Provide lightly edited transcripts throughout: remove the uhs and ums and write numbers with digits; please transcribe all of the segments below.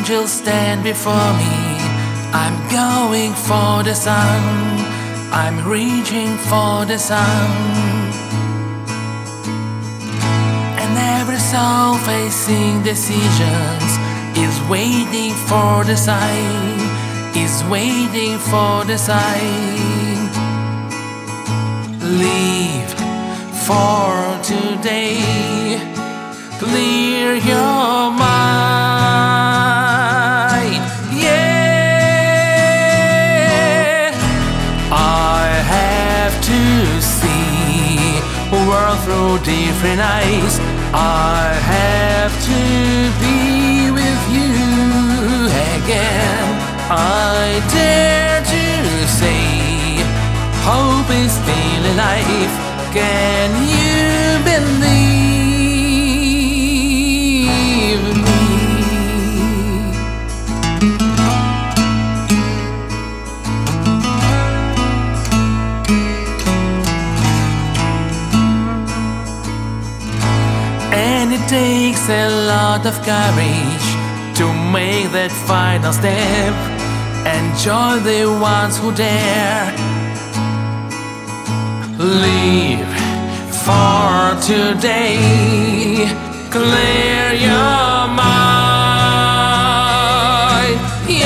angels stand before me. I'm going for the sun. I'm reaching for the sun. And every soul facing decisions is waiting for the sign. Is waiting for the sign. Leave for today. Clear your mind. Yeah, I have to see the world through different eyes. I have to be with you again. I dare to say hope is still alive. Can you believe me? And it takes a lot of courage to make that final step and join the ones who dare. Leave for today. Clear your mind.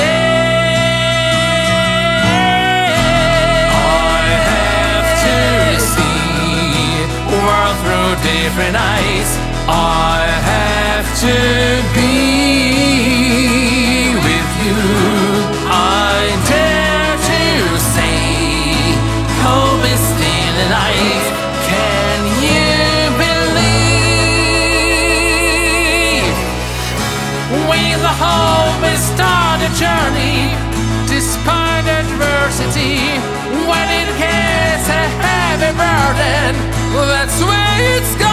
Yeah, I have to see the world through different eyes. I have to be with you. I dare to say hope is still alive. Can you believe? With the hope we start a journey, despite adversity. When it gets a heavy burden, that's where it's going.